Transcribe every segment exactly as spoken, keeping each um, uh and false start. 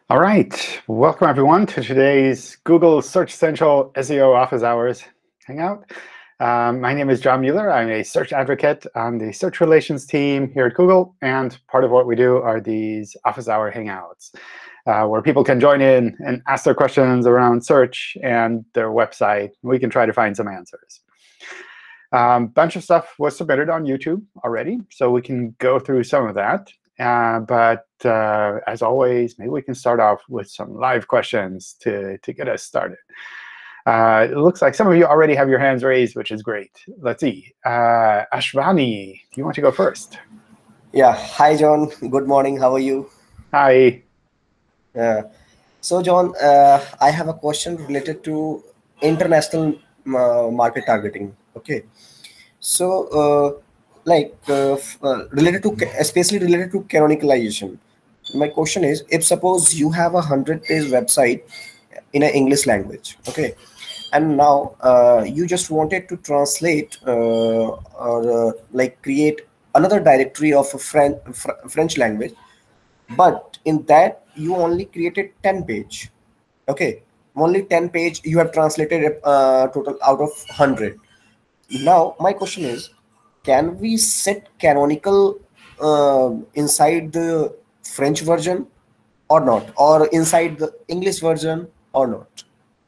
All right, welcome everyone to today's Google Search Central S E O Office Hours Hangout. Um, my name is John Mueller. I'm a search advocate on the search relations team here at Google, and part of what we do are these Office Hour Hangouts, uh, where people can join in and ask their questions around search and their website. We can try to find some answers. A um, bunch of stuff was submitted on YouTube already, so we can go through some of that. Uh, but uh, as always, maybe we can start off with some live questions to, to get us started. Uh, it looks like some of you already have your hands raised, which is great. Let's see. Uh, Ashwani, do you want to go first? Yeah. Hi, John. Good morning. How are you? Hi. Uh, so, John, uh, I have a question related to international uh, market targeting. OK. So, uh, like uh, uh, related to, especially related to canonicalization. My question is, if suppose you have a hundred-page website in an English language, OK, and now uh, you just wanted to translate uh, or uh, like create another directory of a French French language, but in that you only created ten page. Okay, only ten page you have translated uh, total out of one hundred. Now my question is, can we set canonical uh, inside the French version or not, or inside the English version or not?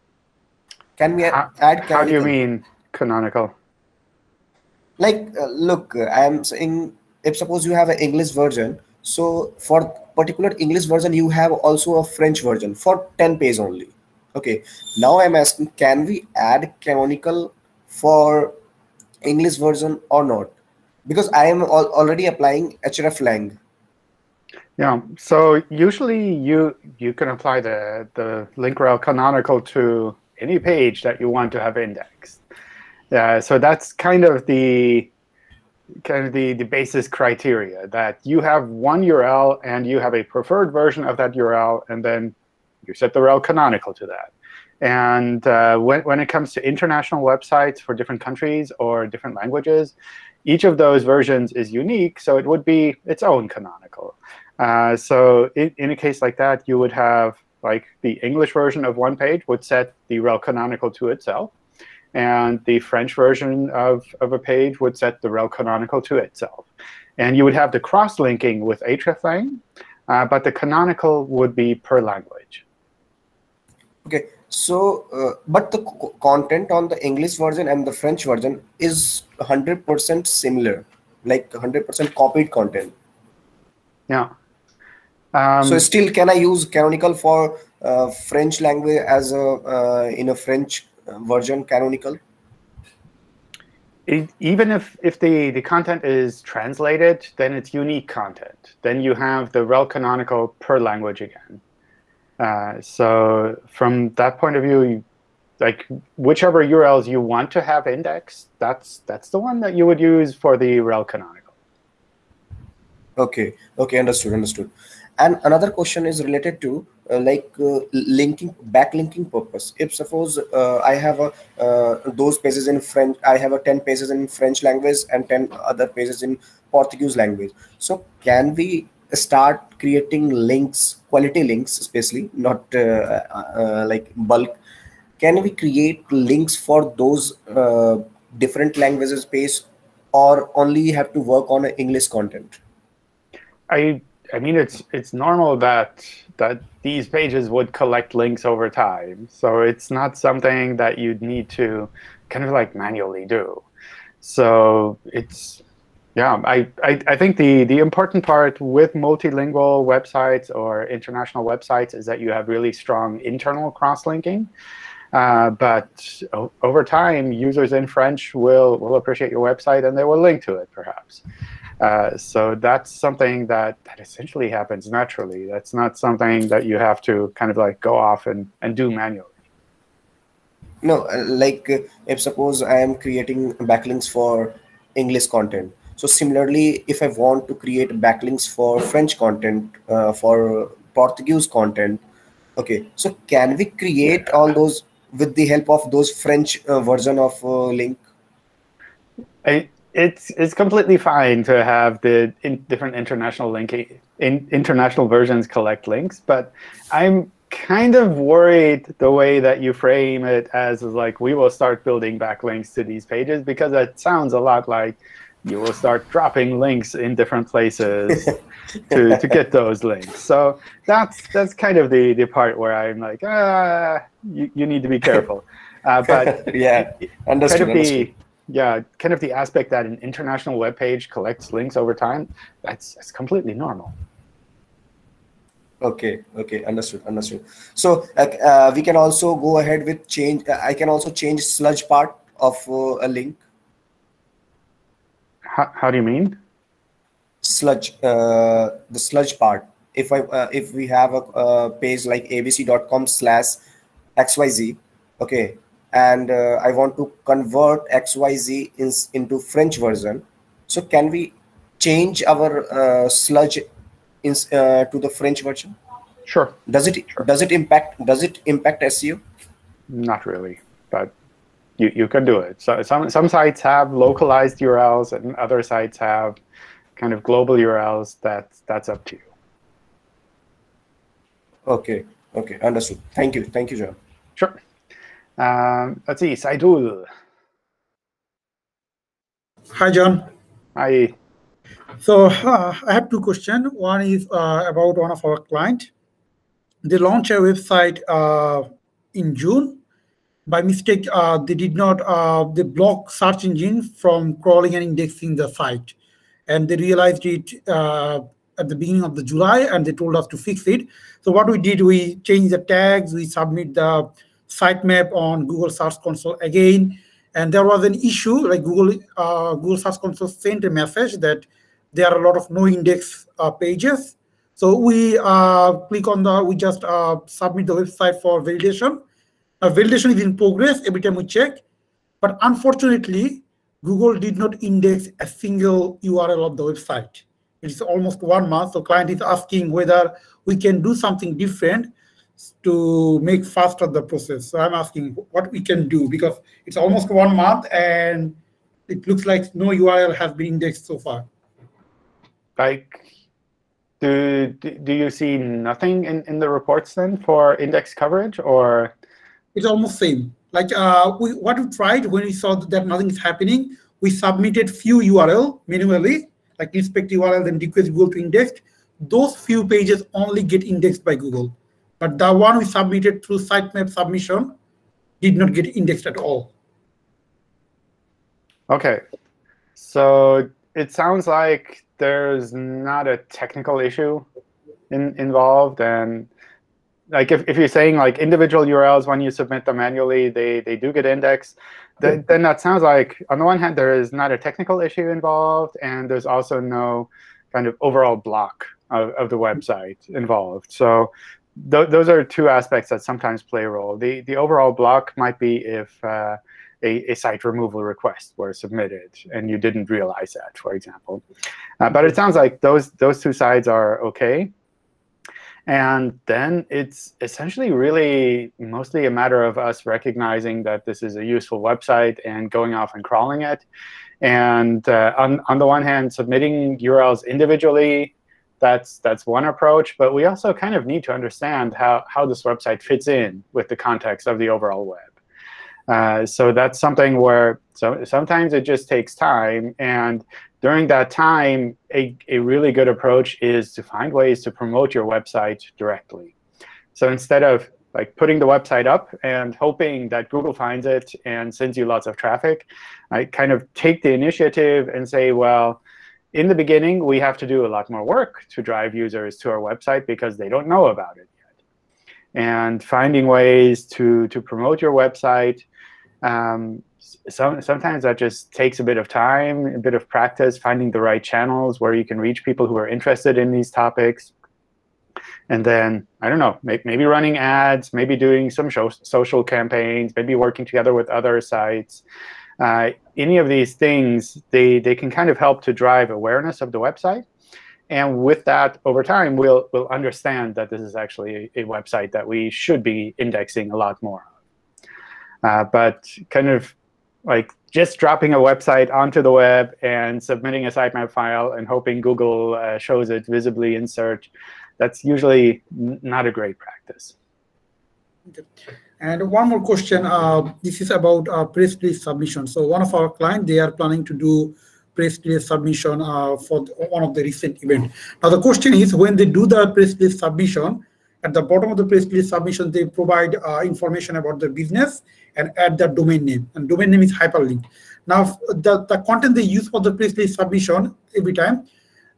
Can we How, add how do you canonical? mean canonical? Like, uh, look, I am saying, if suppose you have an English version, so for particular English version, you have also a French version for ten page only. Okay. Now I'm asking, can we add canonical for English version or not? Because I am al already applying hreflang. Yeah. So usually you you can apply the the link rel canonical to any page that you want to have indexed. Uh, so that's kind of the kind of the, the basis criteria, that you have one U R L and you have a preferred version of that U R L, and then you set the rel canonical to that. And uh, when, when it comes to international websites for different countries or different languages, each of those versions is unique, so it would be its own canonical. Uh, so in, in a case like that, you would have like the English version of one page would set the rel canonical to itself, and the French version of, of a page would set the rel canonical to itself. And you would have the cross-linking with hreflang, uh, but the canonical would be per language. Okay, so uh, but the co content on the English version and the French version is one hundred percent similar, like one hundred percent copied content. Yeah. Um, so still, can I use canonical for uh, French language as a uh, in a French version canonical? It, even if, if the, the content is translated, then it's unique content. Then you have the rel canonical per language again. Uh, so from that point of view, you, like whichever U R Ls you want to have indexed, that's that's the one that you would use for the rel canonical. Okay. Okay. Understood. Understood. And another question is related to uh, like uh, linking, backlinking purpose. If suppose uh, I have a uh, those pages in French, I have a ten pages in French language and ten other pages in Portuguese language. So can we start creating links, quality links, especially not uh, uh, like bulk? Can we create links for those uh, different languages space, or only have to work on English content? I I mean, it's it's normal that that these pages would collect links over time. So it's not something that you'd need to kind of like manually do. So it's, yeah, I, I, I think the, the important part with multilingual websites or international websites is that you have really strong internal cross-linking. Uh, but over time, users in French will, will appreciate your website, and they will link to it, perhaps. Uh, so that's something that, that essentially happens naturally. That's not something that you have to kind of like go off and, and do manually. No, uh, like uh, if suppose I am creating backlinks for English content. So similarly, if I want to create backlinks for French content, uh, for Portuguese content, okay. So can we create all those with the help of those French uh, version of uh, link? I, it's it's completely fine to have the in different international linking in international versions collect links, but I'm kind of worried the way that you frame it as is like we will start building backlinks to these pages, because it sounds a lot like you will start dropping links in different places to to get those links. So that's that's kind of the the part where I'm like, ah, you, you need to be careful. Uh, but yeah, understood. Kind of the, understood. yeah, kind of the aspect that an international web page collects links over time, that's that's completely normal. Okay, okay, understood, understood. So uh, uh, we can also go ahead with change. Uh, I can also change sludge part of uh, a link. How, how do you mean? Sludge, uh, the sludge part. If I uh, if we have a, a page like abc dot com slash xyz, okay, and uh, I want to convert xyz in, into French version, so can we change our uh, sludge in, uh, to the French version? Sure. Does it sure. does it impact does it impact S E O? Not really, but you you can do it. So some some sites have localized U R Ls, and other sites have kind of global U R Ls. That's that's up to you. Okay. Okay. Understood. Thank you. Thank you, John. Sure. Um, let's see, Saidul. Hi, John. Hi. So uh, I have two questions. One is uh, about one of our clients. They launched a website uh, in June. By mistake, uh, they did not, uh, they blocked search engine from crawling and indexing the site. And they realized it uh, at the beginning of the July, and they told us to fix it. So what we did, we changed the tags, we submit the sitemap on Google Search Console again. And there was an issue, like Google, uh, Google Search Console sent a message that there are a lot of no index uh, pages. So we uh, click on the, we just uh, submit the website for validation. Uh, validation is in progress every time we check. But unfortunately, Google did not index a single U R L of the website. It's almost one month. So client is asking whether we can do something different to make faster the process. So I'm asking what we can do, because it's almost one month and it looks like no U R L has been indexed so far. Like, do, do you see nothing in, in the reports then for index coverage, or? It's almost same. Like uh, we, what we tried when we saw that nothing is happening, we submitted few U R L manually, like inspect U R L, then request Google to index. Those few pages only get indexed by Google. But the one we submitted through sitemap submission did not get indexed at all. OK. So it sounds like there's not a technical issue in, involved. And like if, if you're saying like individual U R Ls, when you submit them manually, they, they do get indexed, then, then that sounds like, on the one hand, there is not a technical issue involved, and there's also no kind of overall block of, of the website involved. So th those are two aspects that sometimes play a role. The, the overall block might be if uh, a, a site removal request were submitted and you didn't realize that, for example. Uh, but it sounds like those, those two sides are OK. And then it's essentially really mostly a matter of us recognizing that this is a useful website and going off and crawling it. And uh, on, on the one hand, submitting U R Ls individually, that's, that's one approach. But we also kind of need to understand how, how this website fits in with the context of the overall web. Uh, so that's something where so, sometimes it just takes time. And during that time, a, a really good approach is to find ways to promote your website directly. So instead of like putting the website up and hoping that Google finds it and sends you lots of traffic, I kind of take the initiative and say, well, in the beginning, we have to do a lot more work to drive users to our website because they don't know about it yet. And finding ways to, to promote your website, um, Some, sometimes that just takes a bit of time, a bit of practice, finding the right channels where you can reach people who are interested in these topics. And then, I don't know, maybe, maybe running ads, maybe doing some show, social campaigns, maybe working together with other sites. Uh, any of these things, they, they can kind of help to drive awareness of the website. And with that, over time, we'll, we'll understand that this is actually a, a website that we should be indexing a lot more of. Uh, but kind of like just dropping a website onto the web and submitting a sitemap file and hoping Google uh, shows it visibly in search, that's usually not a great practice. Okay. And one more question. Uh, this is about uh, press release submission. So one of our clients, they are planning to do press release submission uh, for the, one of the recent events. Now the question is, when they do the press release submission, at the bottom of the press release submission, they provide uh, information about the business and add the domain name. And domain name is hyperlinked. Now the, the content they use for the press release submission every time,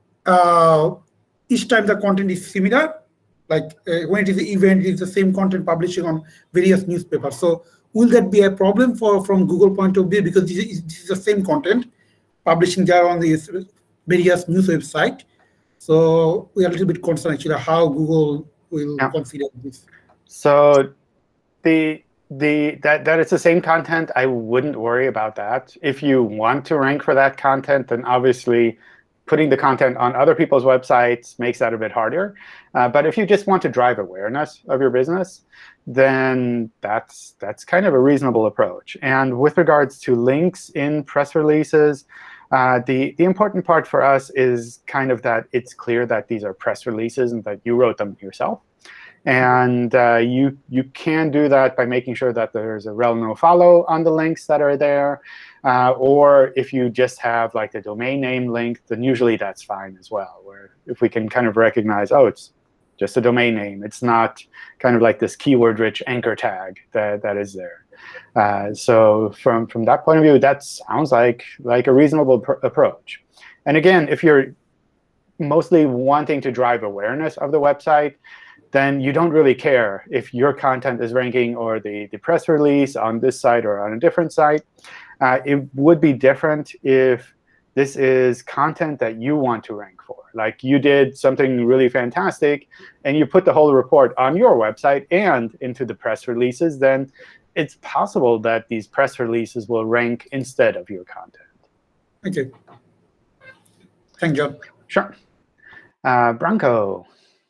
uh, each time the content is similar. Like uh, when it is an event, it is the same content publishing on various newspapers. So will that be a problem for from Google point of view? Because this is, this is the same content publishing there on these various news website. So we are a little bit concerned actually how Google will yeah. configure this. So the the that that it's the same content, I wouldn't worry about that. If you want to rank for that content, then obviously putting the content on other people's websites makes that a bit harder. Uh, but if you just want to drive awareness of your business, then that's that's kind of a reasonable approach. And with regards to links in press releases, uh, the, the important part for us is kind of that it's clear that these are press releases and that you wrote them yourself. And uh, you, you can do that by making sure that there's a rel no follow on the links that are there. Uh, or if you just have like the domain name link, then usually that's fine as well. Where if we can kind of recognize, oh, it's just a domain name. It's not kind of like this keyword-rich anchor tag that, that is there. Uh, so from, from that point of view, that sounds like, like a reasonable pr approach. And again, if you're mostly wanting to drive awareness of the website, then you don't really care if your content is ranking or the, the press release on this site or on a different site. Uh, it would be different if this is content that you want to rank for. Like you did something really fantastic, and you put the whole report on your website and into the press releases, then it's possible that these press releases will rank instead of your content. Okay. Thank you. Sure. Uh, Branko.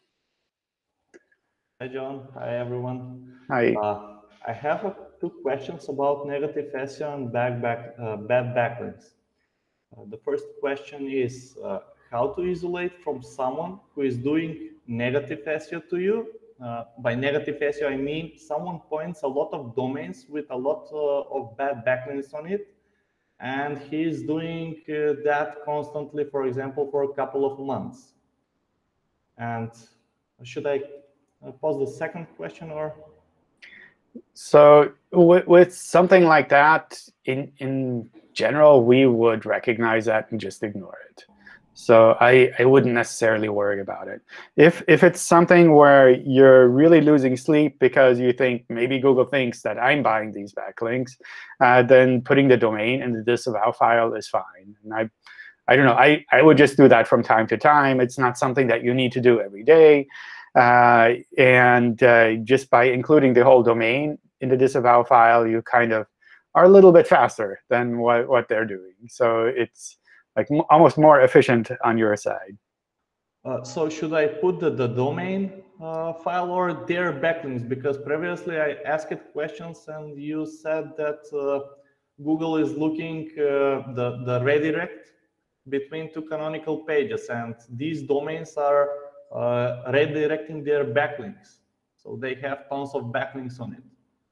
Hi, John. Hi, everyone. Hi. Uh, I have uh, two questions about negative S E O and back, back, uh, bad backlinks. Uh, the first question is uh, how to isolate from someone who is doing negative S E O to you. Uh, by negative S E O, I mean someone points a lot of domains with a lot uh, of bad backlinks on it, and he's doing uh, that constantly, for example, for a couple of months. And should I Uh, pause the second question, or? So with, with something like that, in, in general, we would recognize that and just ignore it. So I, I wouldn't necessarily worry about it. If, if it's something where you're really losing sleep because you think maybe Google thinks that I'm buying these backlinks, uh, then putting the domain in the disavow file is fine. And I, I don't know, I, I would just do that from time to time. It's not something that you need to do every day. Uh, and uh, just by including the whole domain in the disavow file, you kind of are a little bit faster than what, what they're doing. So it's like m almost more efficient on your side. Uh, so should I put the, the domain uh, file or their backlinks? Because previously I asked questions and you said that uh, Google is looking uh, the, the redirect between two canonical pages, and these domains are uh, redirecting their backlinks. So they have tons of backlinks on it.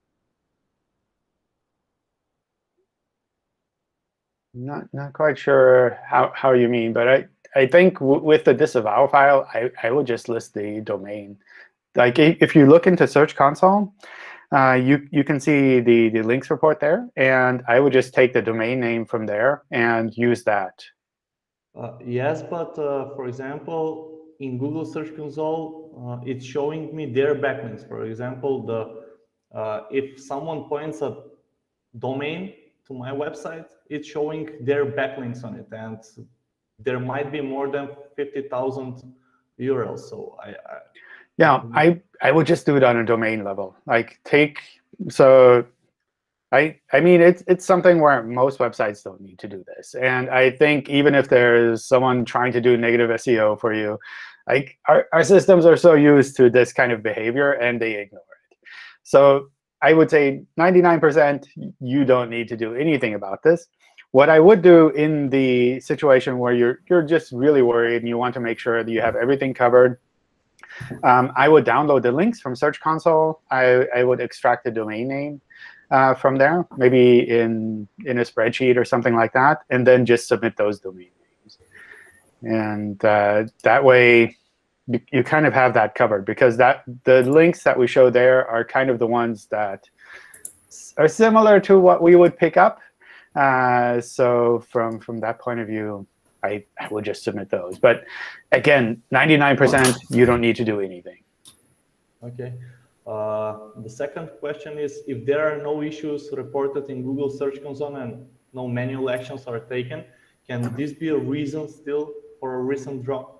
Not not quite sure how, how you mean, but I, I think w with the disavow file, I, I would just list the domain. Like if you look into Search Console, uh, you, you can see the, the links report there, and I would just take the domain name from there and use that. Uh, yes, but uh, for example, in Google Search Console, uh, it's showing me their backlinks. For example, the uh, if someone points a domain to my website, it's showing their backlinks on it, and there might be more than fifty thousand U R Ls. So I, I yeah, I I would just do it on a domain level. Like take so. I, I mean, it's, it's something where most websites don't need to do this. And I think even if there's someone trying to do negative S E O for you, like our, our systems are so used to this kind of behavior, and they ignore it. So I would say ninety-nine percent you don't need to do anything about this. What I would do in the situation where you're you're just really worried and you want to make sure that you have everything covered, um, I would download the links from Search Console. I, I would extract the domain name uh, from there, maybe in in a spreadsheet or something like that, and then just submit those domain names. And uh, that way, you, you kind of have that covered, because that the links that we show there are kind of the ones that are similar to what we would pick up. Uh, so from from that point of view, I, I would just submit those. But again, ninety-nine percent, you don't need to do anything. OK. Uh, the second question is, if there are no issues reported in Google Search Console and no manual actions are taken, can this be a reason still for a recent drop?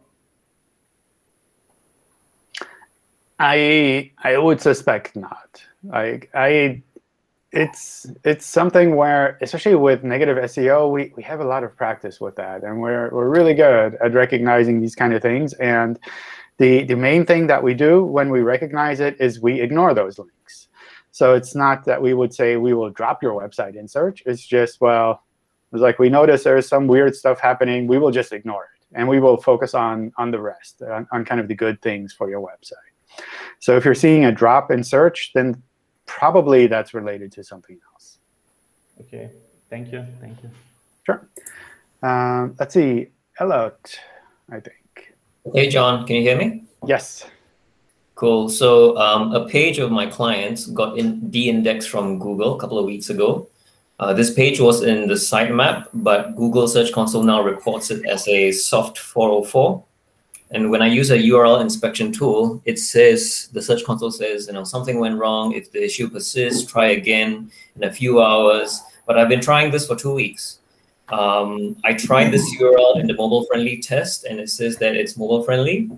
I I would suspect not. I I. It's it's something where, especially with negative S E O, we, we have a lot of practice with that, and we're we're really good at recognizing these kind of things. And the the main thing that we do when we recognize it is we ignore those links. So it's not that we would say we will drop your website in search. It's just, well, it's like we notice there's some weird stuff happening. We will just ignore it, and we will focus on on the rest, on, on kind of the good things for your website. So if you're seeing a drop in search, then probably that's related to something else. OK. Thank you. Thank you. Sure. Um, let's see. Elliot, I think. Hey, John. Can you hear me? Yes. Cool. So um, a page of my clients got in de-indexed from Google a couple of weeks ago. Uh, this page was in the sitemap, but Google Search Console now reports it as a soft four oh four. And when I use a U R L inspection tool, it says, the Search Console says, you know, something went wrong. If the issue persists, try again in a few hours. But I've been trying this for two weeks. Um, I tried this U R L in the mobile-friendly test, and it says that it's mobile-friendly.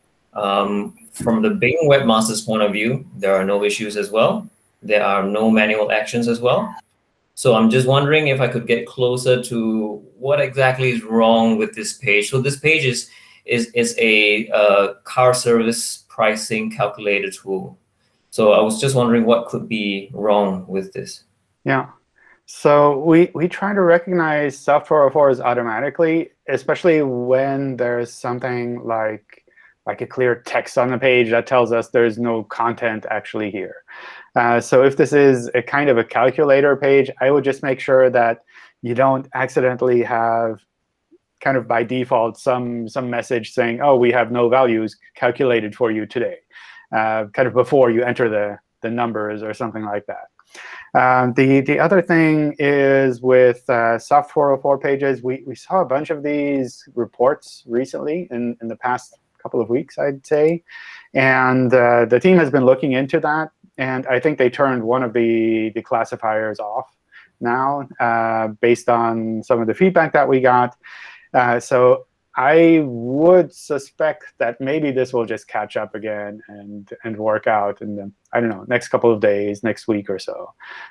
Um, from the Bing webmaster's point of view, there are no issues as well. There are no manual actions as well. So I'm just wondering if I could get closer to what exactly is wrong with this page. So this page is is, is a uh, car service pricing calculator tool. So I was just wondering what could be wrong with this. Yeah. So we, we try to recognize soft four oh fours automatically, especially when there's something like, like a clear text on the page that tells us there's no content actually here. Uh, so if this is a kind of a calculator page, I would just make sure that you don't accidentally have kind of by default some some message saying, oh, we have no values calculated for you today, uh, kind of before you enter the, the numbers or something like that. Um, the, the other thing is with uh, soft four oh four pages, we, we saw a bunch of these reports recently in, in the past couple of weeks, I'd say. And uh, the team has been looking into that. And I think they turned one of the, the classifiers off now uh, based on some of the feedback that we got. Uh, so I would suspect that maybe this will just catch up again and, and work out in the, I don't know, next couple of days, next week or so.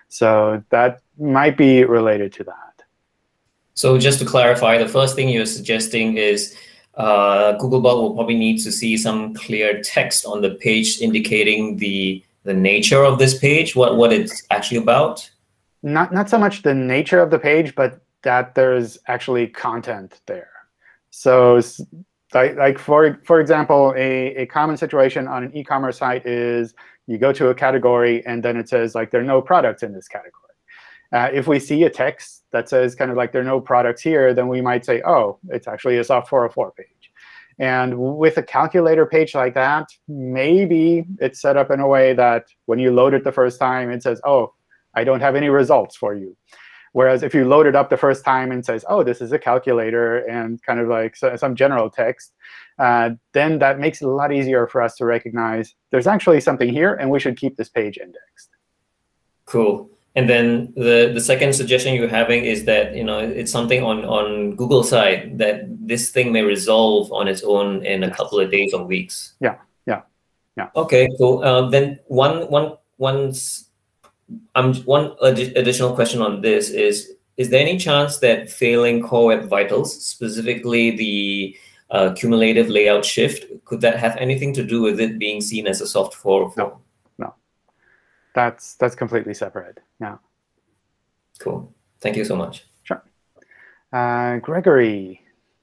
So that might be related to that. So just to clarify, the first thing you're suggesting is uh, Googlebot will probably need to see some clear text on the page indicating the, the nature of this page, what, what it's actually about? Not, not so much the nature of the page, but that there's actually content there. So like, like for, for example, a, a common situation on an e-commerce site is you go to a category, and then it says, like, there are no products in this category. Uh, if we see a text that says kind of like there are no products here, then we might say, oh, it's actually a soft four oh four page. And with a calculator page like that, maybe it's set up in a way that when you load it the first time, it says, oh, I don't have any results for you. Whereas if you load it up the first time and says, oh, this is a calculator, and kind of like some general text, uh, then that makes it a lot easier for us to recognize there's actually something here, and we should keep this page indexed. Cool. And then the, the second suggestion you're having is that, you know, it's something on, on Google's side that this thing may resolve on its own in a couple of days or weeks. Yeah, yeah, yeah. OK, cool. Uh, then one, one, one's Um, one ad additional question on this is, is there any chance that failing Core Web Vitals, specifically the uh, cumulative layout shift, could that have anything to do with it being seen as a soft four oh four? No, no. that's that's completely separate. Yeah. Cool. Thank you so much. Sure. Uh, Gregory.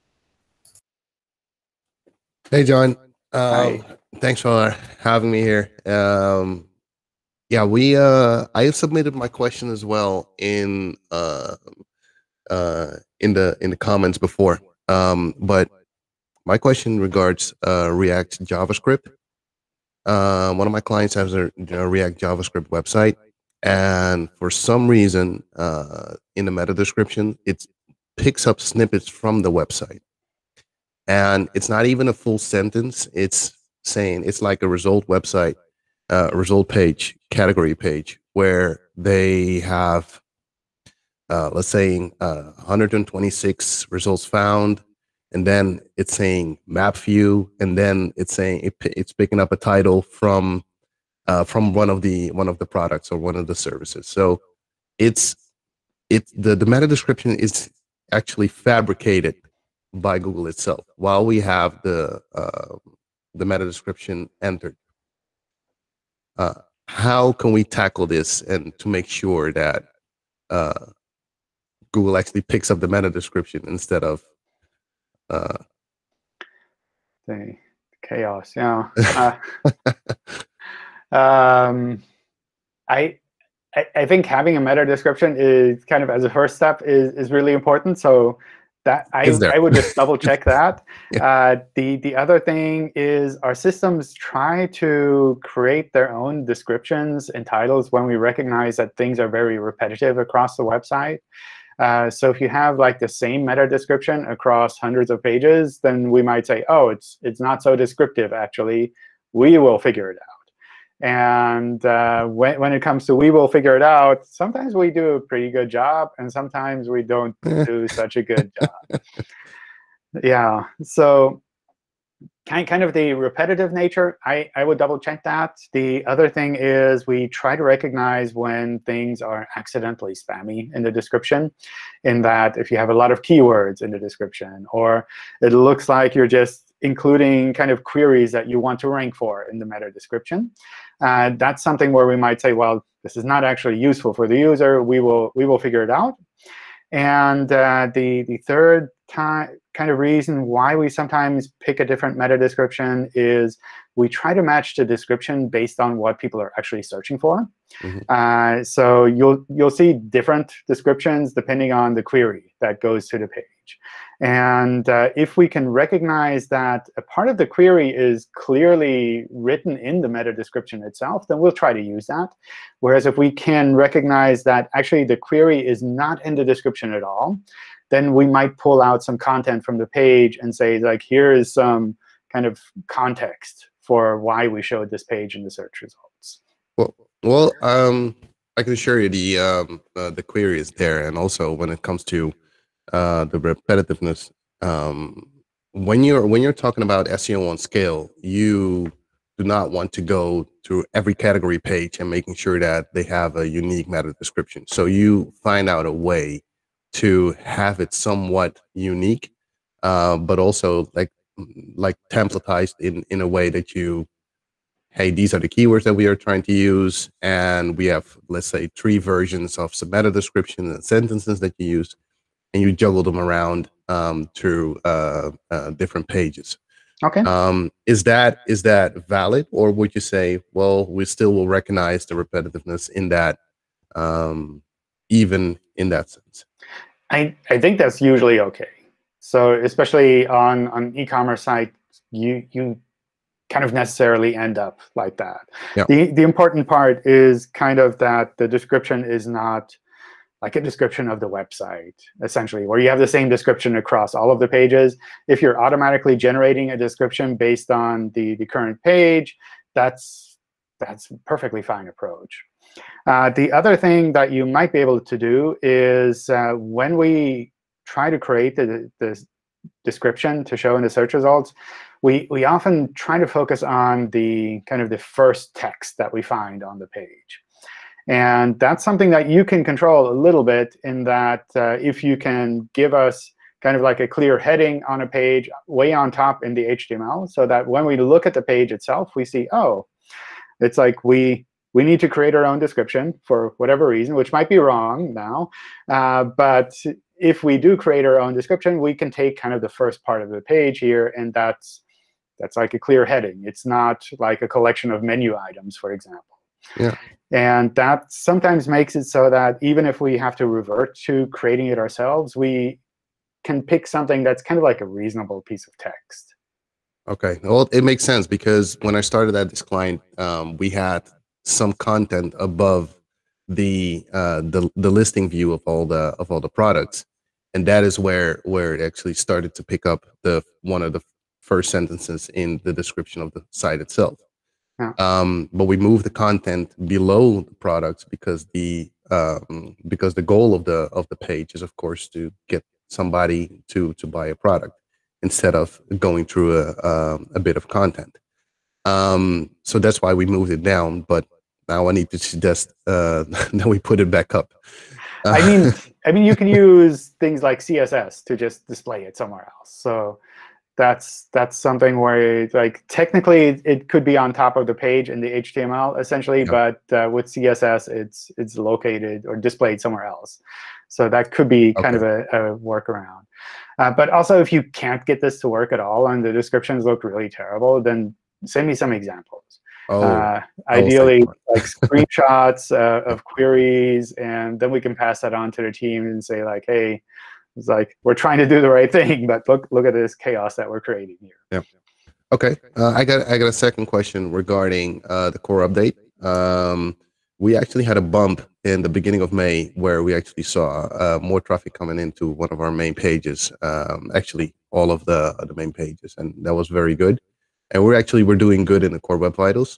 Hey, John. Hi. Um, thanks for having me here. Um, yeah, we. Uh, I submitted my question as well in uh, uh, in the in the comments before. Um, but my question regards uh, React JavaScript. Uh, one of my clients has a, a React JavaScript website, and for some reason, uh, in the meta description, it picks up snippets from the website. And it's not even a full sentence. It's saying it's like a result website, uh, result page, category page, where they have, uh, let's say, uh, one hundred twenty-six results found, and then it's saying map view, and then it's saying it, it's picking up a title from uh, from one of the one of the products or one of the services. So it's it's the the meta description is actually fabricated by Google itself, while we have the uh, the meta description entered. Uh, how can we tackle this and to make sure that uh, Google actually picks up the meta description instead of uh, the chaos? Yeah. uh, um, I. I think having a meta description is kind of as a first step is is really important. So. That I, I would just double check that. Yeah. Uh, the the other thing is our systems try to create their own descriptions and titles when we recognize that things are very repetitive across the website. Uh, so if you have like the same meta description across hundreds of pages, then we might say, oh, it's it's not so descriptive actually. We will figure it out. And uh, when, when it comes to we will figure it out, sometimes we do a pretty good job, and sometimes we don't do such a good job. Yeah, so kind, kind of the repetitive nature, I, I would double check that. The other thing is we try to recognize when things are accidentally spammy in the description, in that if you have a lot of keywords in the description, or it looks like you're just including kind of queries that you want to rank for in the meta description. Uh, that's something where we might say, well, this is not actually useful for the user. We will we will figure it out. And uh, the the third kind of reason why we sometimes pick a different meta description is we try to match the description based on what people are actually searching for. Mm-hmm. uh, so you'll you'll see different descriptions depending on the query that goes to the page. And uh, if we can recognize that a part of the query is clearly written in the meta description itself, then we'll try to use that. Whereas if we can recognize that actually the query is not in the description at all, then we might pull out some content from the page and say, like, here is some kind of context for why we showed this page in the search results. Well, well, um, I can assure you the um, uh, the query is there, and also when it comes to uh, the repetitiveness, um, when you're when you're talking about S E O on scale, you do not want to go to every category page and making sure that they have a unique meta description. So you find out a way to have it somewhat unique, uh, but also like like templatized in in a way that you, hey, these are the keywords that we are trying to use, and we have, let's say, three versions of some meta description and sentences that you use, and you juggle them around um, through uh, uh, different pages. Okay. Um, is that is that valid, or would you say, well, we still will recognize the repetitiveness in that, um, even in that sense? I, I think that's usually OK. So especially on on e-commerce site, you you kind of necessarily end up like that. Yeah. The the important part is kind of that the description is not like a description of the website, essentially, where you have the same description across all of the pages. If you're automatically generating a description based on the, the current page, that's that's a perfectly fine approach. Uh, the other thing that you might be able to do is uh, when we try to create the, the description to show in the search results, we, we often try to focus on the kind of the first text that we find on the page. And that's something that you can control a little bit, in that uh, if you can give us kind of like a clear heading on a page way on top in the H T M L, so that when we look at the page itself, we see, oh, it's like we we need to create our own description for whatever reason, which might be wrong now. Uh, but if we do create our own description, we can take kind of the first part of the page here, and that's that's like a clear heading. It's not like a collection of menu items, for example. Yeah. And that sometimes makes it so that even if we have to revert to creating it ourselves, we can pick something that's kind of like a reasonable piece of text. Okay. Well, it makes sense, because when I started at this client, um, we had some content above the uh, the the listing view of all the of all the products, and that is where where it actually started to pick up the one of the first sentences in the description of the site itself. Yeah. Um, but we moved the content below the products because the um, because the goal of the of the page is, of course, to get somebody to to buy a product instead of going through a a, a bit of content. Um, so that's why we moved it down. But now I need to suggest uh, that we put it back up. Uh, I mean, I mean, you can use things like C S S to just display it somewhere else. So that's that's something where, like, technically it could be on top of the page in the H T M L essentially, yeah. but uh, with C S S, it's it's located or displayed somewhere else. So that could be kind of a, a workaround. Uh, but also, if you can't get this to work at all and the descriptions look really terrible, then send me some examples. Oh, uh, ideally, like screenshots uh, of queries, and then we can pass that on to the team and say, like, hey, it's like, we're trying to do the right thing, but look look at this chaos that we're creating here. Yeah. Okay. Uh, I got I got a second question regarding uh, the core update. Um, we actually had a bump in the beginning of May where we actually saw uh, more traffic coming into one of our main pages. Um, actually, all of the the main pages, and that was very good. And we're actually we're doing good in the core web vitals.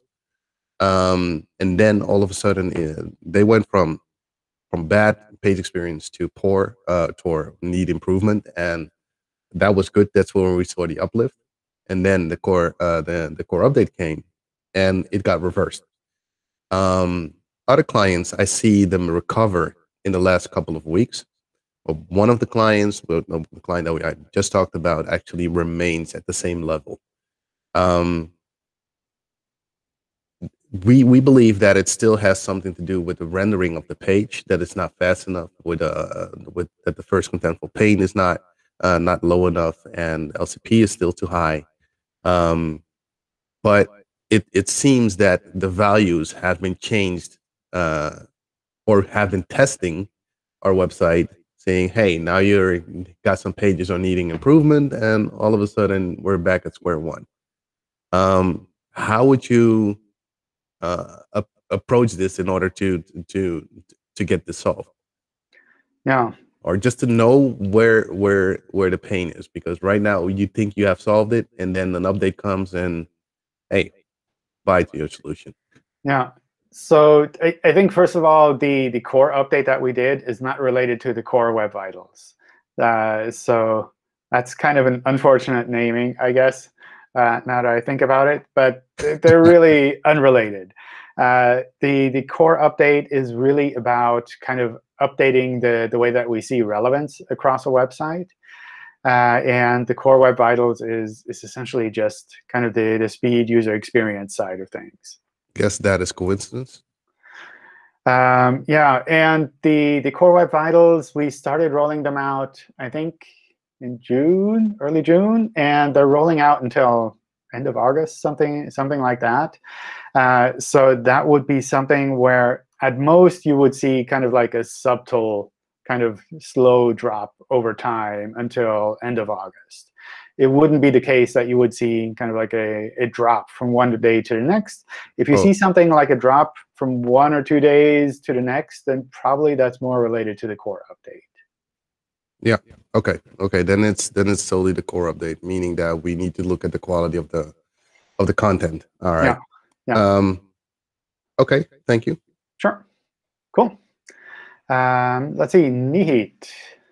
Um, and then all of a sudden, uh, they went from from bad page experience to poor, uh, to need improvement, and that was good. That's where we saw the uplift. And then the core, uh, the the core update came, and it got reversed. Um, other clients, I see them recover in the last couple of weeks. But one of the clients, the client that we I just talked about, actually remains at the same level. Um, we we believe that it still has something to do with the rendering of the page, that it's not fast enough, with uh with that the first contentful pane is not uh, not low enough, and L C P is still too high. Um, but it it seems that the values have been changed, uh, or have been testing our website, saying, hey, now you're got some pages are needing improvement, and all of a sudden we're back at square one. Um, how would you uh, ap approach this in order to to to get this solved? Yeah. Or just to know where where where the pain is, because right now you think you have solved it, and then an update comes and, hey, bye to your solution. Yeah. So I, I think, first of all, the the core update that we did is not related to the core web vitals. Uh, so that's kind of an unfortunate naming, I guess, uh, now that I think about it. But they're really unrelated. Uh, the the core update is really about kind of updating the the way that we see relevance across a website. Uh, and the core web vitals is is essentially just kind of the the speed user experience side of things. Guess that is coincidence. Um, yeah, and the the core web vitals, we started rolling them out, I think, in June, early June, and they're rolling out until end of August, something something like that. Uh, so that would be something where, at most, you would see kind of like a subtle kind of slow drop over time until end of August. It wouldn't be the case that you would see kind of like a, a drop from one day to the next. If you Oh. see something like a drop from one or two days to the next, then probably that's more related to the core update. Yeah. Okay. Okay. Then it's then it's solely the core update, meaning that we need to look at the quality of the of the content. All right. Yeah. Yeah. Um. Okay. Thank you. Sure. Cool. Um, let's see, Nihit.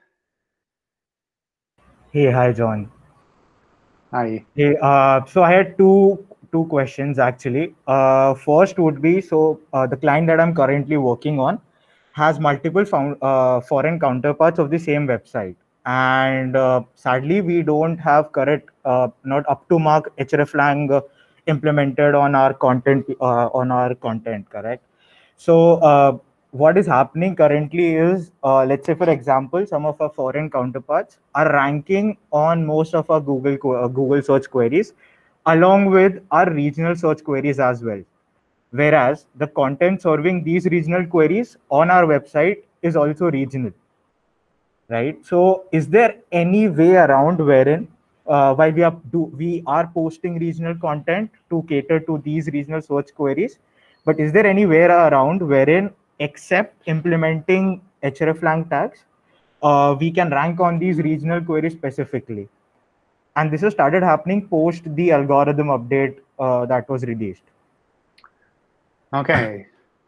Hey, hi, John. Hi. Hey, uh, so I had two two questions actually. Uh, first would be, so uh, the client that I'm currently working on has multiple found, uh, foreign counterparts of the same website, and uh, sadly we don't have correct, uh, not up to mark hreflang uh, implemented on our content uh, on our content, correct? So uh, what is happening currently is, uh, let's say, for example, some of our foreign counterparts are ranking on most of our Google uh, Google search queries, along with our regional search queries as well. Whereas the content serving these regional queries on our website is also regional, right? So is there any way around wherein uh, while we are do we are posting regional content to cater to these regional search queries, but is there any way around wherein, except implementing hreflang tags, uh, we can rank on these regional queries specifically? And this has started happening post the algorithm update uh, that was released. Okay,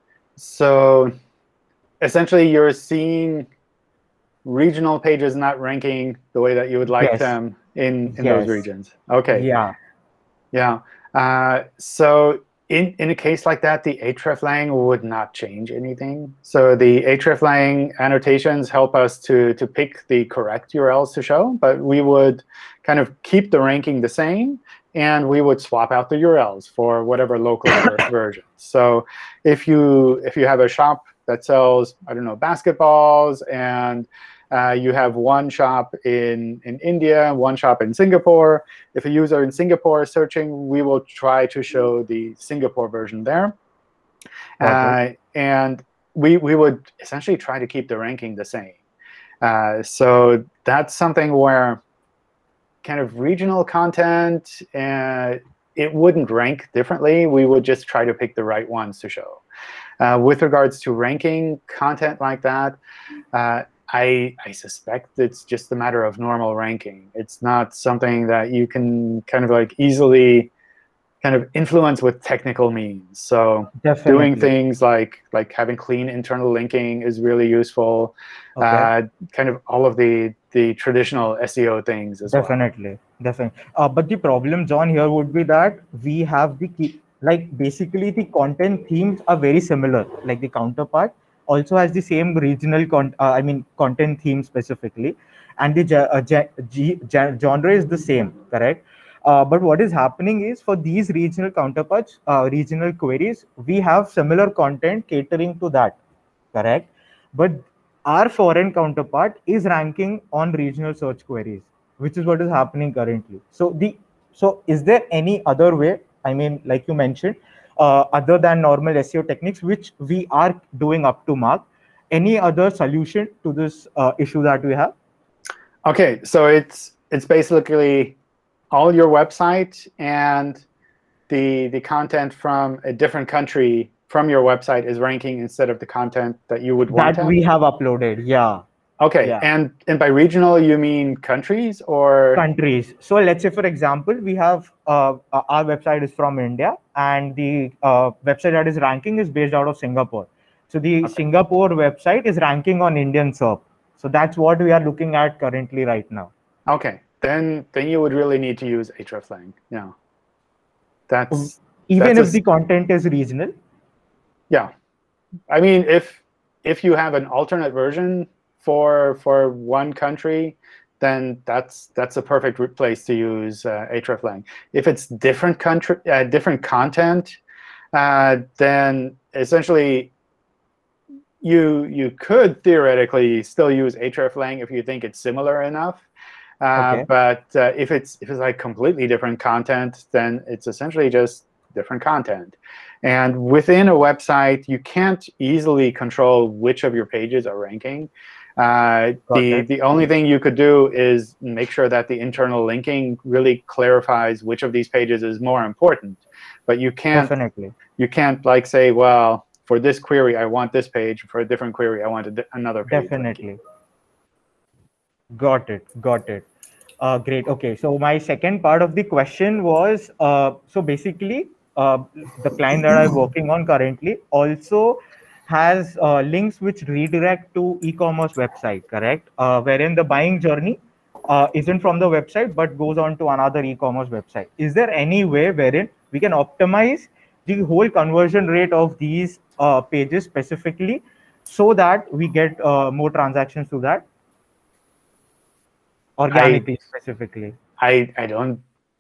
so essentially you're seeing regional pages not ranking the way that you would like Yes. them in, in Yes. those regions. Okay. Yeah. Yeah. Uh, so in, in a case like that, the hreflang would not change anything. So the hreflang annotations help us to, to pick the correct U R Ls to show, but we would kind of keep the ranking the same, and we would swap out the U R Ls for whatever local version. So if you if you have a shop that sells, I don't know, basketballs, and uh, you have one shop in, in India, one shop in Singapore, if a user in Singapore is searching, we will try to show the Singapore version there. Uh, and we, we would essentially try to keep the ranking the same. Uh, so that's something where kind of regional content, uh, it wouldn't rank differently. We would just try to pick the right ones to show. Uh, with regards to ranking content like that, uh, I, I suspect it's just a matter of normal ranking. It's not something that you can kind of like easily kind of influence with technical means. So Definitely. Doing things like like having clean internal linking is really useful. Okay. Uh, kind of all of the the traditional S E O things as Definitely. well. Definitely. Uh, but the problem, John, here would be that we have the key, like basically the content themes are very similar. Like the counterpart also has the same regional con uh, I mean content theme specifically, and the uh, G genre is the same, correct? Uh, but what is happening is, for these regional counterparts, uh, regional queries, we have similar content catering to that, correct? But our foreign counterpart is ranking on regional search queries, which is what is happening currently. So the so is there any other way? I mean, like you mentioned, uh, other than normal S E O techniques, which we are doing up to mark, any other solution to this uh, issue that we have? Okay, so it's it's basically all your website and the the content from a different country from your website is ranking instead of the content that you would want. That we have uploaded, yeah. Okay, yeah. and and by regional you mean countries or countries? So let's say, for example, we have uh, our website is from India, and the uh, website that is ranking is based out of Singapore. So the Okay. Singapore website is ranking on Indian S E R P. So that's what we are looking at currently right now. Okay, then then you would really need to use hreflang. Yeah, that's even that's if the content is regional. Yeah, I mean, if if you have an alternate version for for one country, then that's that's a perfect place to use uh, hreflang. If it's different country, uh, different content, uh, then essentially you you could theoretically still use hreflang if you think it's similar enough. Uh, Okay. But uh, if it's if it's like completely different content, then it's essentially just different content. And within a website, you can't easily control which of your pages are ranking. Uh, the it. the only thing you could do is make sure that the internal linking really clarifies which of these pages is more important. But you can't Definitely. you can't like say, well, for this query I want this page, for a different query I want a di- another page. Definitely. Got it. Got it. Uh, great. Okay. So my second part of the question was, uh, so basically, uh, the client that I'm working on currently also has uh, links which redirect to e-commerce website, correct? Uh, wherein the buying journey uh, isn't from the website, but goes on to another e-commerce website. Is there any way wherein we can optimize the whole conversion rate of these uh, pages specifically, so that we get uh, more transactions to that? Organically, specifically. I, I don't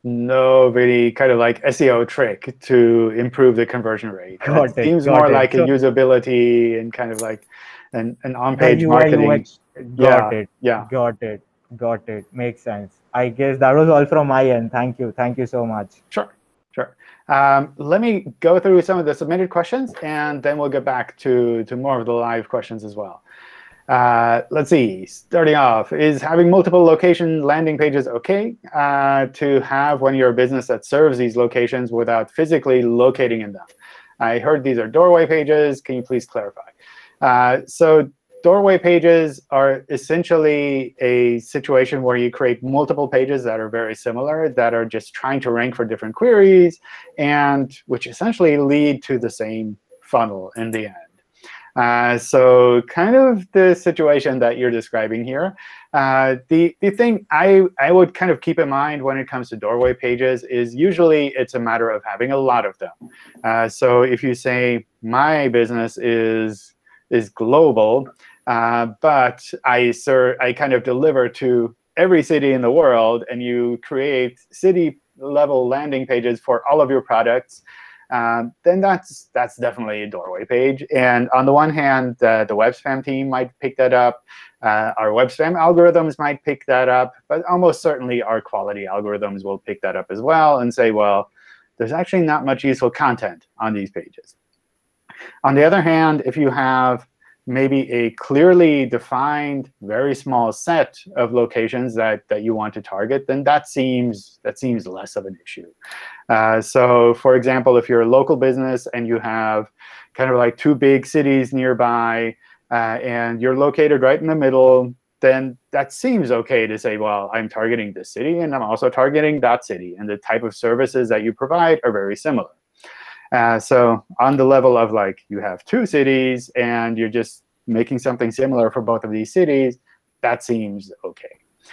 no really kind of like S E O trick to improve the conversion rate. Got it it, seems got more it. like a So- usability and kind of like an, an The on-page U I marketing. U X. Got Yeah, it. yeah. Got it. Got it. Makes sense. I guess that was all from my end. Thank you. Thank you so much. Sure, sure. Um, let me go through some of the submitted questions, and then we'll get back to, to more of the live questions as well. Uh, let's see. Starting off, is having multiple location landing pages OK uh, to have when you're a business that serves these locations without physically locating in them? I heard these are doorway pages. Can you please clarify? Uh, so doorway pages are essentially a situation where you create multiple pages that are very similar, that are just trying to rank for different queries, and which essentially lead to the same funnel in the end. Uh, so kind of the situation that you're describing here. Uh, the, the thing I, I would kind of keep in mind when it comes to doorway pages is usually it's a matter of having a lot of them. Uh, so if you say, my business is, is global, uh, but I, sir, I kind of deliver to every city in the world, and you create city-level landing pages for all of your products, Um, then that's that's definitely a doorway page. And on the one hand, uh, the web spam team might pick that up. Uh, our web spam algorithms might pick that up. But almost certainly our quality algorithms will pick that up as well and say, well, there's actually not much useful content on these pages. On the other hand, if you have maybe a clearly defined, very small set of locations that, that you want to target, then that seems, that seems less of an issue. Uh, so for example, if you're a local business and you have kind of like two big cities nearby, uh, and you're located right in the middle, then that seems OK to say, well, I'm targeting this city, and I'm also targeting that city. And the type of services that you provide are very similar. Uh, so on the level of like you have two cities and you're just making something similar for both of these cities, that seems OK.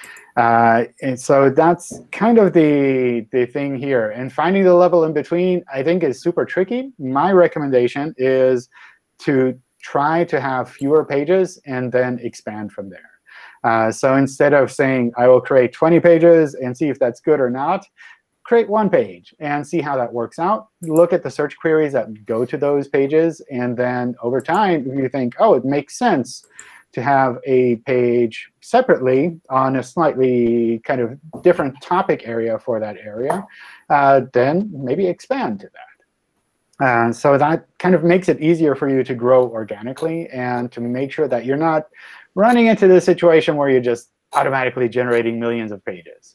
Uh, and so that's kind of the, the thing here. And finding the level in between, I think, is super tricky. My recommendation is to try to have fewer pages and then expand from there. Uh, so instead of saying, I will create twenty pages and see if that's good or not, create one page and see how that works out. Look at the search queries that go to those pages. And then over time, if you think, oh, it makes sense to have a page separately on a slightly kind of different topic area for that area, uh, then maybe expand to that. Uh, so that kind of makes it easier for you to grow organically and to make sure that you're not running into the situation where you're just automatically generating millions of pages.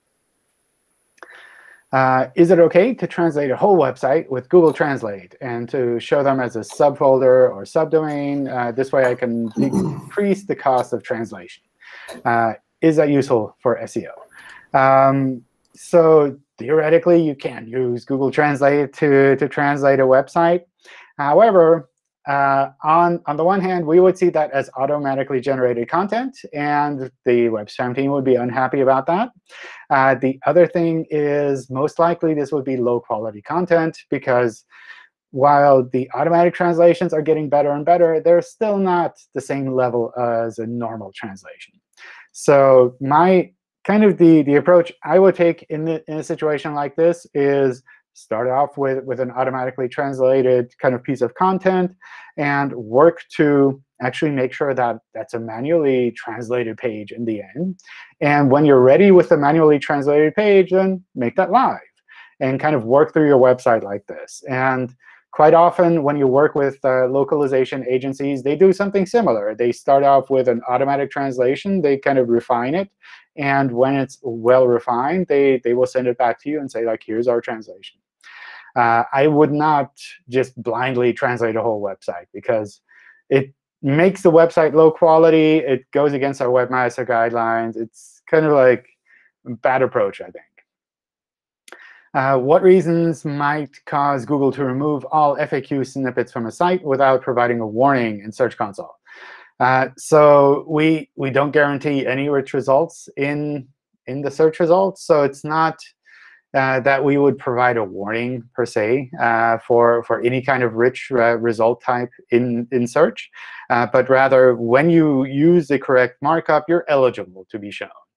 Uh, is it OK to translate a whole website with Google Translate and to show them as a subfolder or subdomain? Uh, this way I can decrease the cost of translation. Uh, is that useful for S E O? Um, so theoretically, you can use Google Translate to, to translate a website. However, Uh, on, on the one hand, we would see that as automatically generated content, and the web spam team would be unhappy about that. Uh, the other thing is most likely this would be low-quality content, because while the automatic translations are getting better and better, they're still not the same level as a normal translation. So my kind of the, the approach I would take in, the, in a situation like this is start off with, with an automatically translated kind of piece of content and work to actually make sure that that's a manually translated page in the end. And when you're ready with the manually translated page, then make that live and kind of work through your website like this. And quite often, when you work with uh, localization agencies, they do something similar. They start off with an automatic translation. They kind of refine it. And when it's well refined, they, they will send it back to you and say, like, here's our translation. Uh, I would not just blindly translate a whole website, because it makes the website low quality. It goes against our webmaster guidelines. It's kind of like a bad approach, I think. Uh, what reasons might cause Google to remove all F A Q snippets from a site without providing a warning in Search Console? Uh, so we we don't guarantee any rich results in in the search results. So it's not uh, that we would provide a warning per se uh, for for any kind of rich uh, result type in in search, uh, but rather when you use the correct markup, you're eligible to be shown.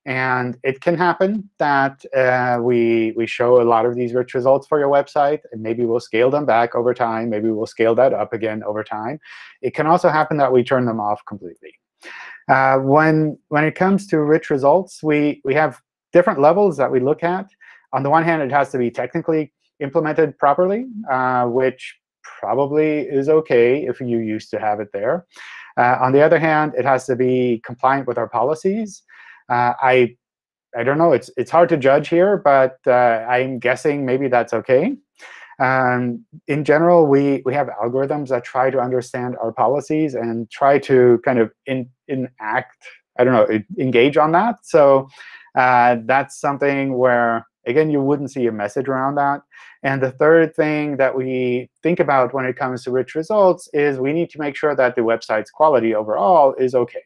And it can happen that uh, we, we show a lot of these rich results for your website, and maybe we'll scale them back over time. Maybe we'll scale that up again over time. It can also happen that we turn them off completely. Uh, when, when it comes to rich results, we, we have different levels that we look at. On the one hand, it has to be technically implemented properly, uh, which probably is OK if you used to have it there. Uh, on the other hand, it has to be compliant with our policies. Uh, I, I don't know. It's, it's hard to judge here, but uh, I'm guessing maybe that's OK. Um, in general, we, we have algorithms that try to understand our policies and try to kind of in, enact, I don't know, engage on that. So uh, that's something where, again, you wouldn't see a message around that. And the third thing that we think about when it comes to rich results is we need to make sure that the website's quality overall is OK.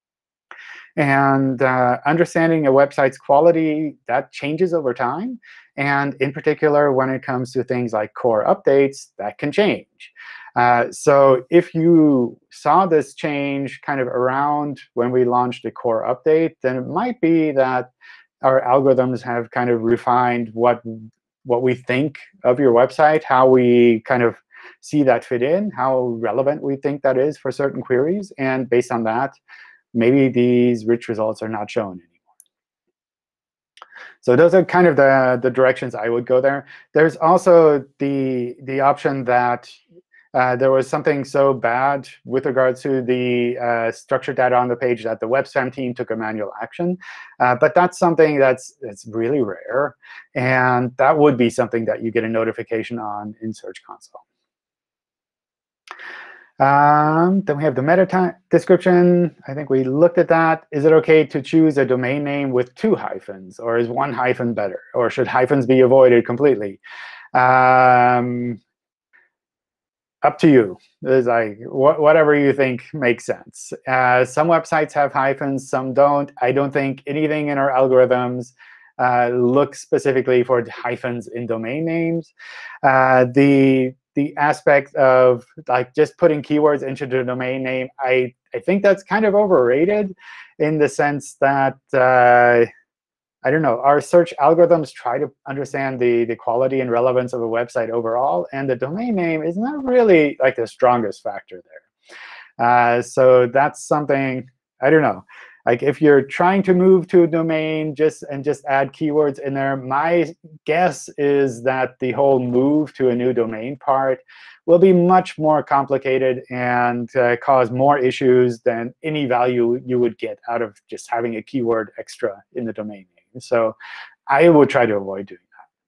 And uh, understanding a website's quality, that changes over time. And in particular, when it comes to things like core updates, that can change. Uh, so if you saw this change kind of around when we launched the core update, then it might be that our algorithms have kind of refined what, what we think of your website, how we kind of see that fit in, how relevant we think that is for certain queries. And based on that, maybe these rich results are not shown anymore. So those are kind of the, the directions I would go there. There's also the, the option that uh, there was something so bad with regards to the uh, structured data on the page that the web spam team took a manual action. Uh, but that's something that's, that's really rare. And that would be something that you get a notification on in Search Console. Um, then we have the meta description. I think we looked at that. Is it OK to choose a domain name with two hyphens? Or is one hyphen better? Or should hyphens be avoided completely? Um, up to you. It's like wh whatever you think makes sense. Uh, some websites have hyphens, some don't. I don't think anything in our algorithms uh, looks specifically for hyphens in domain names. Uh, the The aspect of like just putting keywords into the domain name, I, I think that's kind of overrated in the sense that, uh, I don't know, our search algorithms try to understand the, the quality and relevance of a website overall. And the domain name is not really like the strongest factor there. Uh, so that's something, I don't know. Like if you're trying to move to a domain just and just add keywords in there, my guess is that the whole move to a new domain part will be much more complicated and uh, cause more issues than any value you would get out of just having a keyword extra in the domain name. So I would try to avoid doing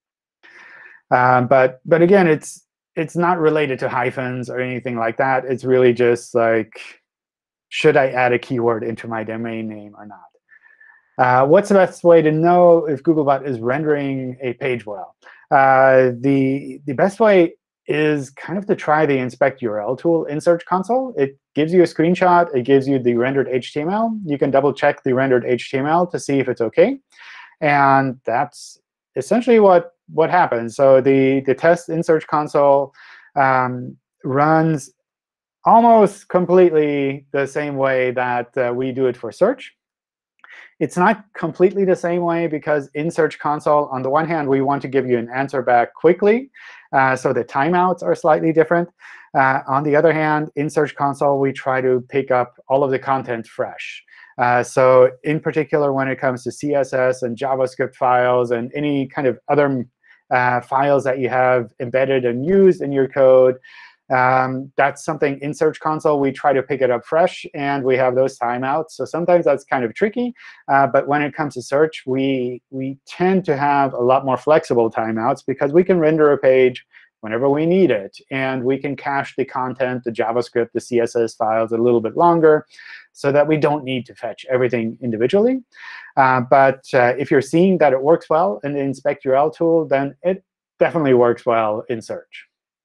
that. Um, but but again, it's it's not related to hyphens or anything like that. It's really just like, should I add a keyword into my domain name or not? Uh, what's the best way to know if Googlebot is rendering a page well? Uh, the, the best way is kind of to try the inspect U R L tool in Search Console. It gives you a screenshot. It gives you the rendered H T M L. You can double check the rendered H T M L to see if it's OK. And that's essentially what, what happens. So the, the test in Search Console um, runs almost completely the same way that uh, we do it for search. It's not completely the same way because in Search Console, on the one hand, we want to give you an answer back quickly. Uh, so the timeouts are slightly different. Uh, on the other hand, in Search Console, we try to pick up all of the content fresh. Uh, so in particular, when it comes to C S S and JavaScript files and any kind of other uh, files that you have embedded and used in your code, Um, that's something in Search Console. We try to pick it up fresh, and we have those timeouts. So sometimes that's kind of tricky. Uh, but when it comes to search, we, we tend to have a lot more flexible timeouts because we can render a page whenever we need it. And we can cache the content, the JavaScript, the C S S files a little bit longer so that we don't need to fetch everything individually. Uh, but uh, if you're seeing that it works well in the inspect U R L tool, then it definitely works well in search.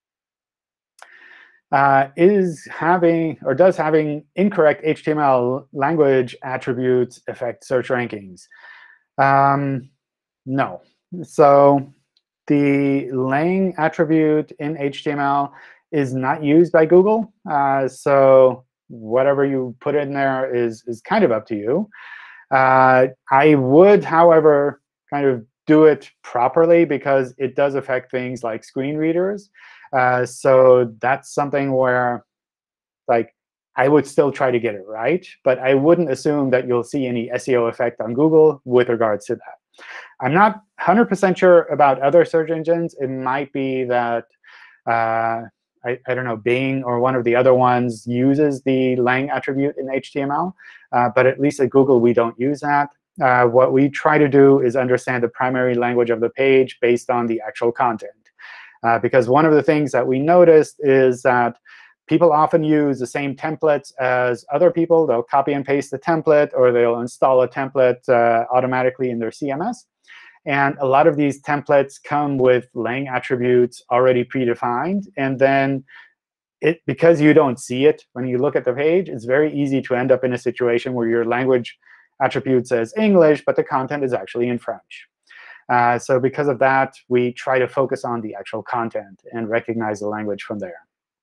Uh, is having or does having incorrect H T M L language attributes affect search rankings? Um, no. So the lang attribute in H T M L is not used by Google. Uh, so whatever you put in there is, is kind of up to you. Uh, I would, however, kind of do it properly because it does affect things like screen readers. Uh, so that's something where, like, I would still try to get it right, but I wouldn't assume that you'll see any S E O effect on Google with regards to that. I'm not one hundred percent sure about other search engines. It might be that, uh, I, I don't know, Bing or one of the other ones uses the lang attribute in H T M L. Uh, but at least at Google, we don't use that. Uh, what we try to do is understand the primary language of the page based on the actual content. Uh, because one of the things that we noticed is that people often use the same templates as other people. They'll copy and paste the template, or they'll install a template uh, automatically in their C M S. And a lot of these templates come with lang attributes already predefined. And then it, because you don't see it when you look at the page, it's very easy to end up in a situation where your language attribute says English, but the content is actually in French. Uh, so because of that, we try to focus on the actual content and recognize the language from there.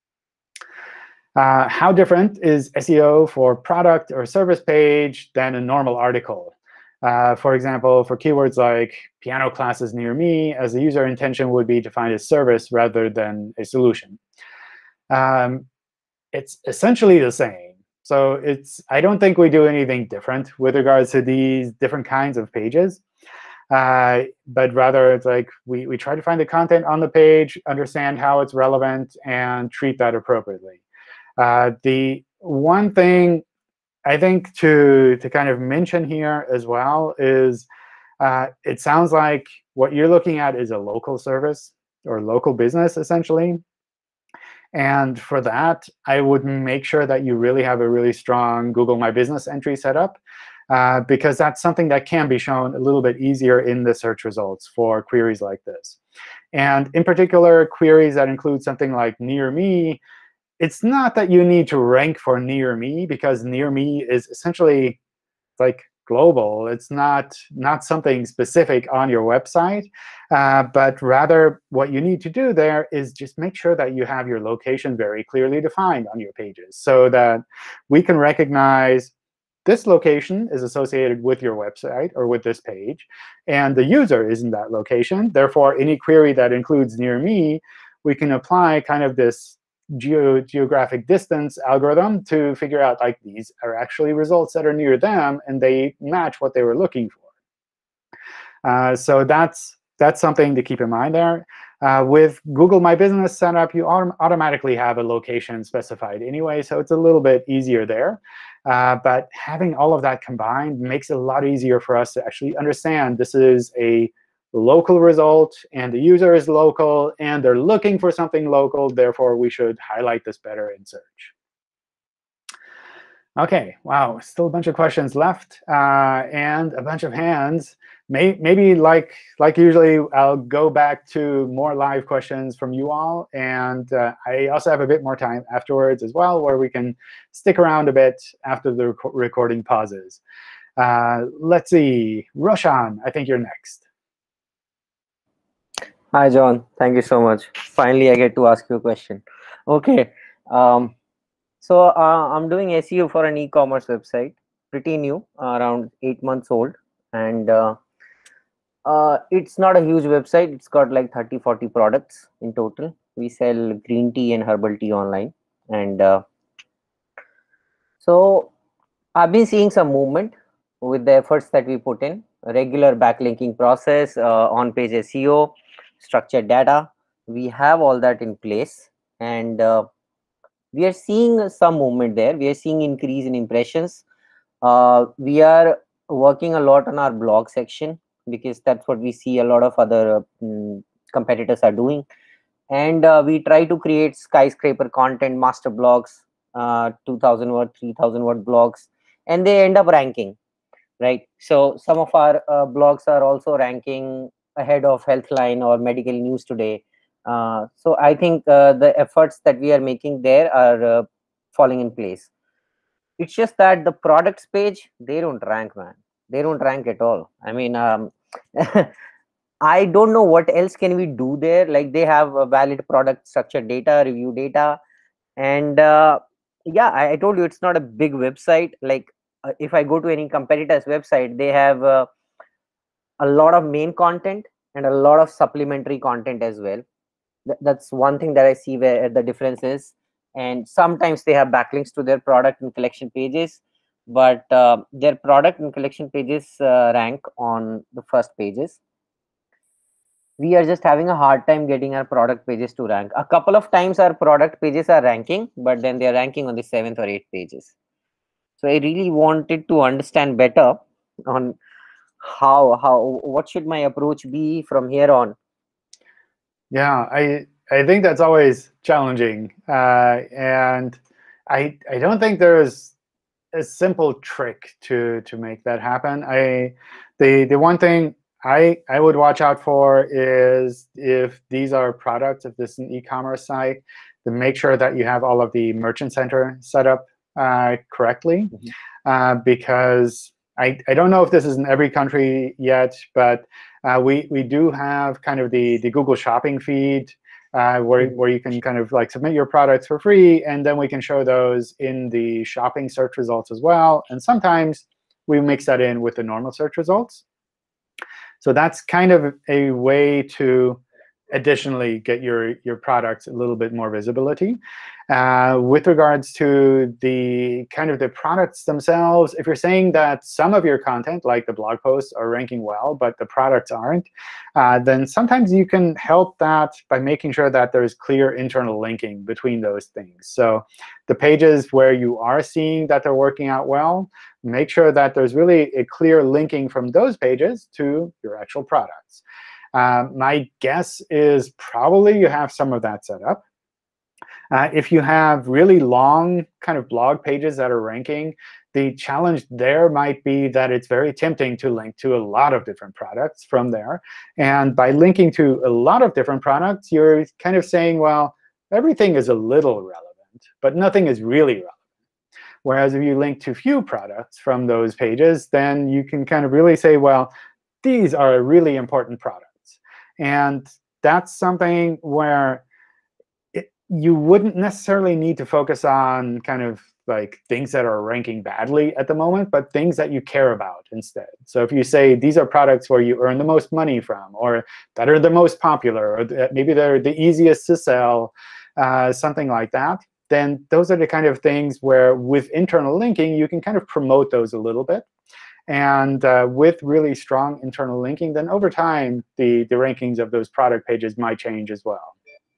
Uh, how different is S E O for product or service page than a normal article? Uh, for example, for keywords like piano classes near me, as the user intention would be to find a service rather than a solution. Um, it's essentially the same. So it's I don't think we do anything different with regards to these different kinds of pages. Uh, but rather, it's like we, we try to find the content on the page, understand how it's relevant, and treat that appropriately. Uh, the one thing I think to, to kind of mention here as well is uh, it sounds like what you're looking at is a local service or local business, essentially. And for that, I would make sure that you really have a really strong Google My Business entry set up, uh, because that's something that can be shown a little bit easier in the search results for queries like this. And in particular, queries that include something like near me, it's not that you need to rank for near me, because near me is essentially like global. It's not, not something specific on your website. Uh, but rather, what you need to do there is just make sure that you have your location very clearly defined on your pages so that we can recognize this location is associated with your website or with this page, and the user is in that location. Therefore, any query that includes near me, we can apply kind of this Geo geographic distance algorithm to figure out, like, these are actually results that are near them, and they match what they were looking for. Uh, so that's that's something to keep in mind there. Uh, with Google My Business setup, you autom automatically have a location specified anyway, so it's a little bit easier there. Uh, but having all of that combined makes it a lot easier for us to actually understand this is a local result, and the user is local, and they're looking for something local. Therefore, we should highlight this better in search. OK, wow, still a bunch of questions left, uh, and a bunch of hands. May, maybe like, like usually, I'll go back to more live questions from you all. And uh, I also have a bit more time afterwards as well, where we can stick around a bit after the rec recording pauses. Uh, let's see. Roshan, I think you're next. Hi, John. Thank you so much. Finally, I get to ask you a question. OK. Um, so uh, I'm doing S E O for an e-commerce website, pretty new, around eight months old. And uh, uh, it's not a huge website. It's got like thirty, forty products in total. We sell green tea and herbal tea online. And uh, so I've been seeing some movement with the efforts that we put in, a regular backlinking process, uh, on-page S E O, structured data. We have all that in place, and uh, we are seeing some movement there. We are seeing increase in impressions. Uh, we are working a lot on our blog section, because that's what we see a lot of other uh, um, competitors are doing. And uh, we try to create skyscraper content, master blogs, uh, two thousand word, three thousand word blogs, and they end up ranking, right? So some of our uh, blogs are also ranking ahead of Healthline or Medical News Today. Uh, so I think uh, the efforts that we are making there are uh, falling in place. It's just that the products page, they don't rank, man. They don't rank at all. I mean, um, I don't know what else can we do there. Like, they have a valid product structured data, review data. And uh, yeah, I, I told you, it's not a big website. Like, uh, if I go to any competitor's website, they have uh, a lot of main content and a lot of supplementary content as well. Th that's one thing that I see where the difference is. And sometimes they have backlinks to their product and collection pages, but uh, their product and collection pages uh, rank on the first pages. We are just having a hard time getting our product pages to rank. A couple of times our product pages are ranking, but then they are ranking on the seventh or eighth pages. So I really wanted to understand better on how how what should my approach be from here on. Yeah, I I think that's always challenging, uh, and I I don't think there's a simple trick to to make that happen. I the the one thing I I would watch out for is if these are products, if this is an e-commerce site, to make sure that you have all of the Merchant Center set up uh, correctly, mm-hmm. uh, because I I don't know if this is in every country yet, but uh, we we do have kind of the the Google Shopping feed. Uh, where, where you can kind of like submit your products for free, and then we can show those in the shopping search results as well. And sometimes we mix that in with the normal search results. So that's kind of a way to additionally get your, your products a little bit more visibility. Uh, with regards to the kind of the products themselves, if you're saying that some of your content, like the blog posts, are ranking well, but the products aren't, uh, then sometimes you can help that by making sure that there's clear internal linking between those things. So the pages where you are seeing that they're working out well, make sure that there's really a clear linking from those pages to your actual products. Uh, my guess is probably you have some of that set up. Uh, if you have really long kind of blog pages that are ranking, the challenge there might be that it's very tempting to link to a lot of different products from there. And by linking to a lot of different products, you're kind of saying, well, everything is a little relevant, but nothing is really relevant. Whereas if you link to few products from those pages, then you can kind of really say, well, these are really important products. And that's something where it, you wouldn't necessarily need to focus on kind of like things that are ranking badly at the moment, but things that you care about instead. So if you say these are products where you earn the most money from, or that are the most popular, or that maybe they're the easiest to sell, uh, something like that, then those are the kind of things where with internal linking, you can kind of promote those a little bit. And uh, with really strong internal linking, then over time, the, the rankings of those product pages might change as well.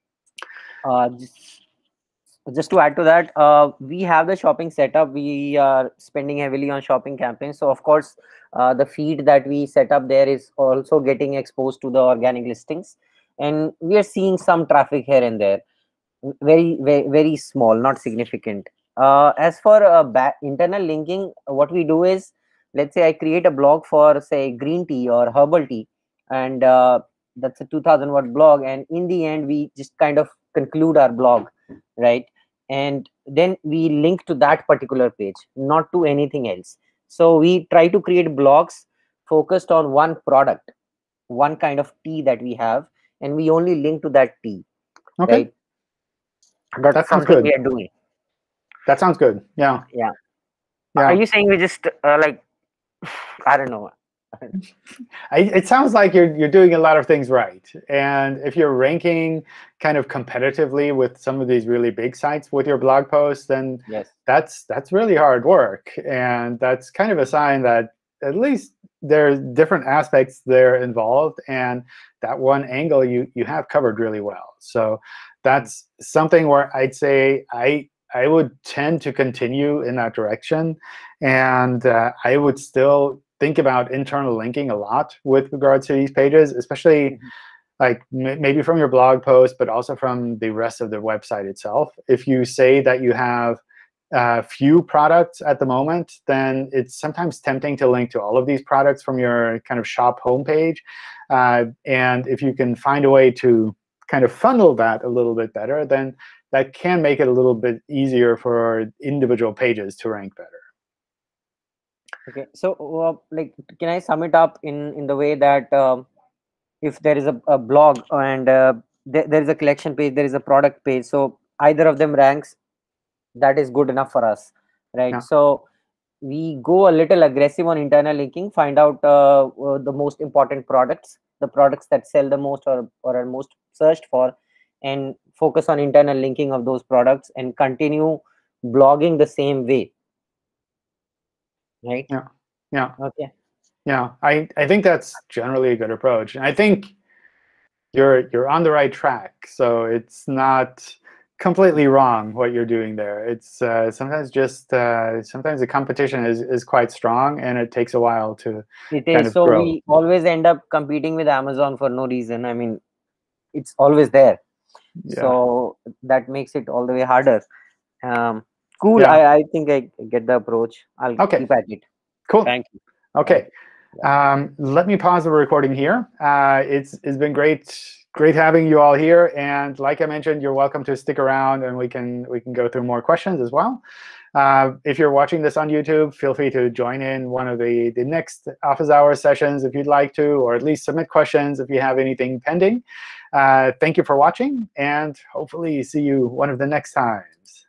Uh, just, just to add to that, uh, we have the shopping setup. We are spending heavily on shopping campaigns. So of course, uh, the feed that we set up there is also getting exposed to the organic listings. And we are seeing some traffic here and there. Very, very, very small, not significant. Uh, as for uh, back internal linking, what we do is, let's say I create a blog for, say, green tea or herbal tea, and uh, that's a two thousand word blog. And in the end, we just kind of conclude our blog, right? And then we link to that particular page, not to anything else. So we try to create blogs focused on one product, one kind of tea that we have, and we only link to that tea, okay. right? That's that something good. we are doing. That sounds good. Yeah. Yeah. yeah. Are you saying we just uh, like, I don't know. I, it sounds like you're you're doing a lot of things right. And if you're ranking kind of competitively with some of these really big sites with your blog posts, then yes. that's that's really hard work. And that's kind of a sign that at least there's different aspects there involved, and that one angle you you have covered really well. So that's something where I'd say I I would tend to continue in that direction, and uh, I would still think about internal linking a lot with regards to these pages, especially mm-hmm. like m maybe from your blog post, but also from the rest of the website itself. If you say that you have uh, few products at the moment, then it's sometimes tempting to link to all of these products from your kind of shop homepage. Uh, and if you can find a way to kind of funnel that a little bit better, then that can make it a little bit easier for individual pages to rank better. Okay, so uh, like, can I sum it up in in the way that um, if there is a, a blog and uh, th there is a collection page, there is a product page, so either of them ranks, that is good enough for us, right? Yeah. So we go a little aggressive on internal linking, find out uh, uh, the most important products, the products that sell the most or, or are most searched for, and focus on internal linking of those products and continue blogging the same way. Right? Yeah. Yeah. Okay. Yeah. I, I think that's generally a good approach. And I think you're you're on the right track. So it's not completely wrong what you're doing there. It's uh, sometimes just uh, sometimes the competition is is quite strong, and it takes a while to It kind is. of So grow. we always end up competing with Amazon for no reason. I mean, it's always there. Yeah. So that makes it all the way harder. Um, cool. Yeah. I, I think I get the approach. I'll Okay. keep at it. Cool. Thank you. Okay. Um, let me pause the recording here. Uh, it's it's been great great having you all here. And like I mentioned, you're welcome to stick around, and we can we can go through more questions as well. Uh, if you're watching this on YouTube, feel free to join in one of the, the next office hours sessions if you'd like to, or at least submit questions if you have anything pending. Uh, thank you for watching, and hopefully see you one of the next times.